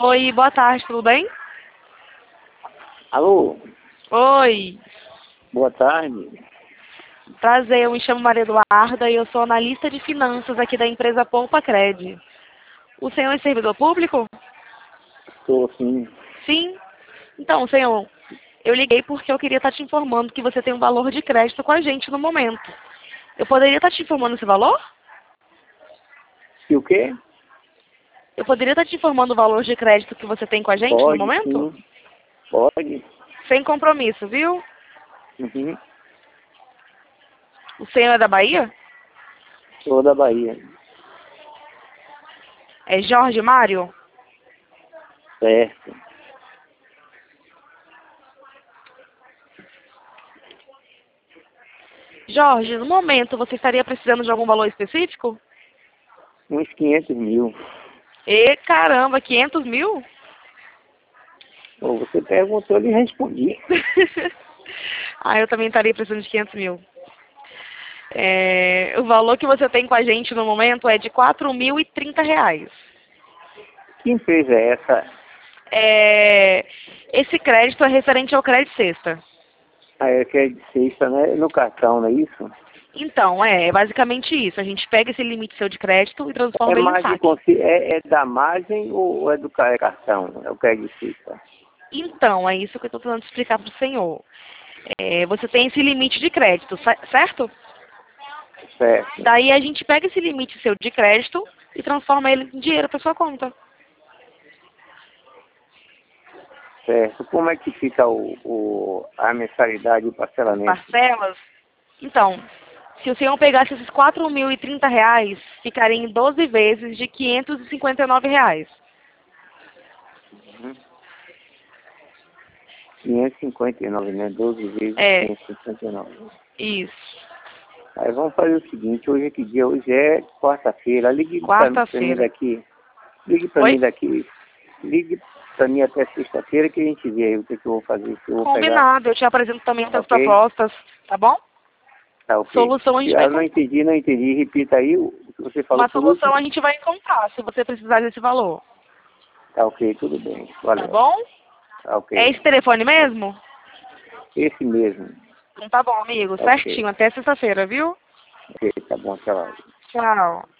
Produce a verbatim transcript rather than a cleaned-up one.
Oi, boa tarde, tudo bem? Alô, Oi, boa tarde. prazer, eu me chamo Maria Eduarda e eu sou analista de finanças aqui da empresa Poupa Cred. O senhor é servidor público? Estou sim. Sim. Então, senhor, eu liguei porque eu queria estar te informando que você tem um valor de crédito com a gente no momento. Eu poderia estar te informando esse valor? E o quê? Eu poderia estar te informando o valor de crédito que você tem com a gente no Pode momento? sim. Pode. Sem compromisso, viu? Uhum. O senhor é da Bahia? Sou da Bahia. É Jorge Mário? Certo. Jorge, no momento você estaria precisando de algum valor específico? Uns quinhentos mil. E caramba, quinhentos mil? Pô, você perguntou, eu lhe respondi. Ah, eu também estaria precisando de quinhentos mil. É, o valor que você tem com a gente no momento é de quatro mil e trinta reais. Que empresa é essa? É, esse crédito é referente ao crédito sexta. Ah, é que é de sexta, né? No cartão, não é isso? Então, é, é basicamente isso. A gente pega esse limite seu de crédito e É transforma ele em margem, saque. consi- é, é da margem ou é do ca- é cartão? É o que é de sexta? Então, é isso que eu estou tentando explicar para o senhor. É, você tem esse limite de crédito, ce- certo? Certo. Daí a gente pega esse limite seu de crédito e transforma ele em dinheiro para sua conta. Certo. Como é que fica o, o, a mensalidade e o parcelamento? Parcelas? Então, se o senhor pegasse esses quatro mil e trinta reais, ficaria em doze vezes de quinhentos e cinquenta e nove reais. Uhum. quinhentos e cinquenta e nove, né? doze vezes É, quinhentos e cinquenta e nove. isso. Aí vamos fazer o seguinte, hoje é que dia? Hoje é quarta-feira. Ligue para mim Quarta-feira. daqui. Ligue para mim Oi? daqui. Ligue para mim até sexta-feira que a gente vê aí o que, que eu vou fazer. Se eu vou pegar. Combinado. Eu te apresento também Tá outras ok? propostas, tá bom? Tá ok. Solução a gente vai Eu não encontrar. entendi, não entendi. Repita aí o o que você falou Uma por solução último. a gente vai encontrar, se você precisar desse valor. Tá ok, tudo bem. Tá Valeu. bom? Tá É ok. esse telefone mesmo? Esse mesmo. Então tá bom, amigo. Tá ok. Certinho. Até sexta-feira, viu? Ok, tá bom, tchau. Tchau.